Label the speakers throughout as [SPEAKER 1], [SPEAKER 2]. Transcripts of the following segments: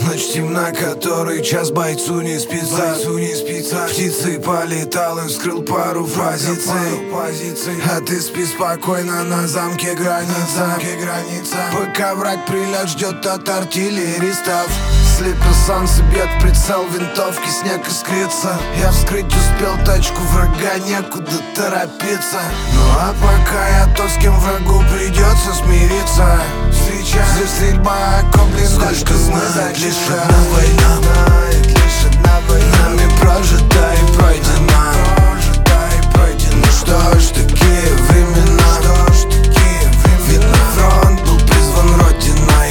[SPEAKER 1] Ночь темна, который час бойцу не спится. Птицей полетал и вскрыл пару позиций. А ты спи спокойно на замке граница. Пока враг прилет, ждет от артиллеристов. Слепит солнце, бьет прицел винтовки, снег искрится. Я вскрыть успел тачку врага, некуда торопиться. Ну а пока я тот, с кем врагу придется смириться. Здесь стрельба, блин, сколько знает лишь одна война. Нами прожита и пройдена. Ну что ж, такие времена. Ведь на фронт был призван родиной.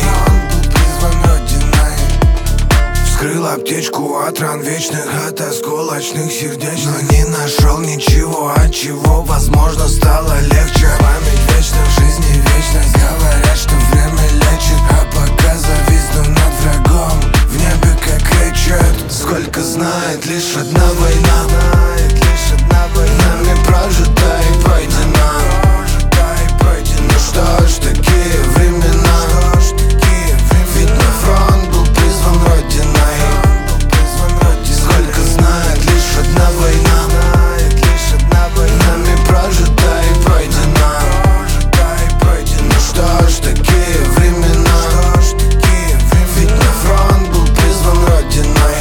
[SPEAKER 1] Вскрыл аптечку от ран вечных, от осколочных сердечных. Но не нашел ничего, от чего, возможно, стало легче. Память вечна, в жизни вечность. Говорят, что время лечит, а пока зависну над врагом. В небе как кричат, сколько знает лишь одна война. Нами прожита и пройдена. Ну что ж, такие времена. Ведь на фронт был призван родиной. Сколько знает лишь одна война. Нами прожита и пройдена. Ну что ж, такие времена. Ведь на фронт был призван родиной.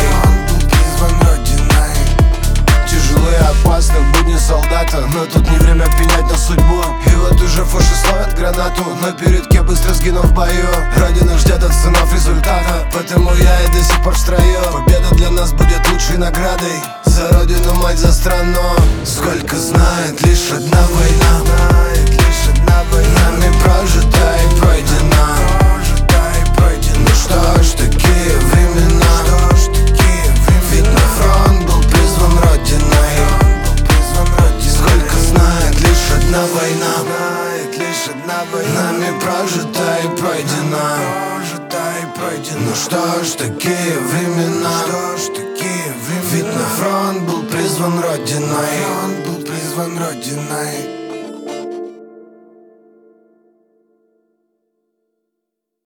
[SPEAKER 1] Тяжело и опасно будни солдата, но тут не время пенять на судьбу. И вот уже фоши словят гранату, но перед кем быстро сгину в бою. Родина ждет от сынов результата, поэтому я и до сих пор в строю. Победа для нас будет лучшей наградой. За родину, мать, за страну. Сколько знает лишь одна война. Нами прожита и пройдена. Ну что ж, такие времена. Ведь на фронт был призван родиной. Сколько знает лишь одна война. Нами прожита и пройдена. Ну что ж, такие времена. Ведь на фронт был призван родиной.